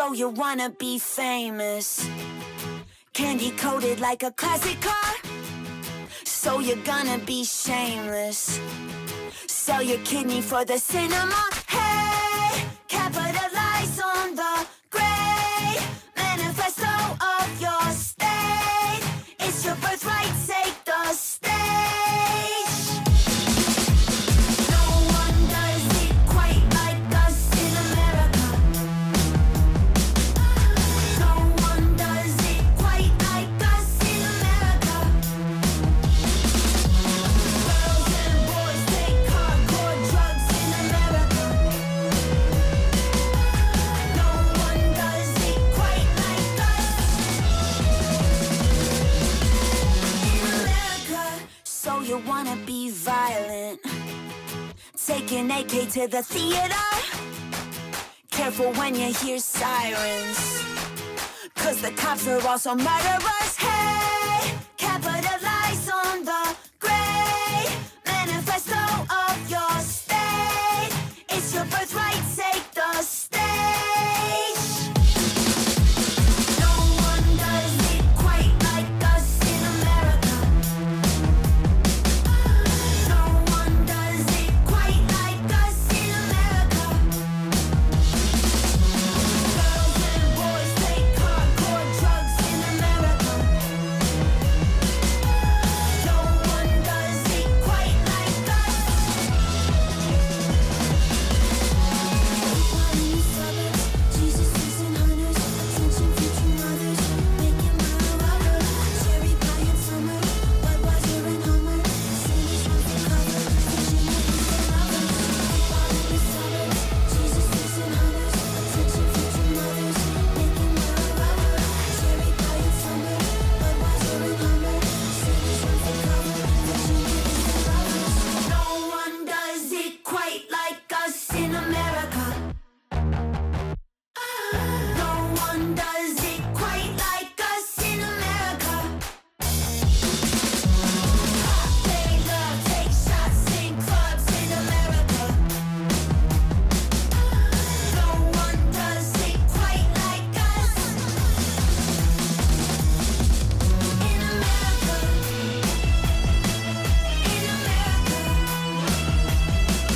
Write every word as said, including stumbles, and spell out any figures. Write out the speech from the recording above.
So you wanna be famous, candy coated like a classic car. So you're gonna be shameless, sell your kidney for the cinema. Hey, capitalize on the great manifesto of your state. It's your birthright, take the stage. No one does it quite like us in America. No one does it quite like us in America. Girls and boys take hardcore drugs in America. No one does it quite like us in America. So you wanna be violent, take an A K to the theater. Careful when you hear sirens, cause the cops are also murderers. Hey,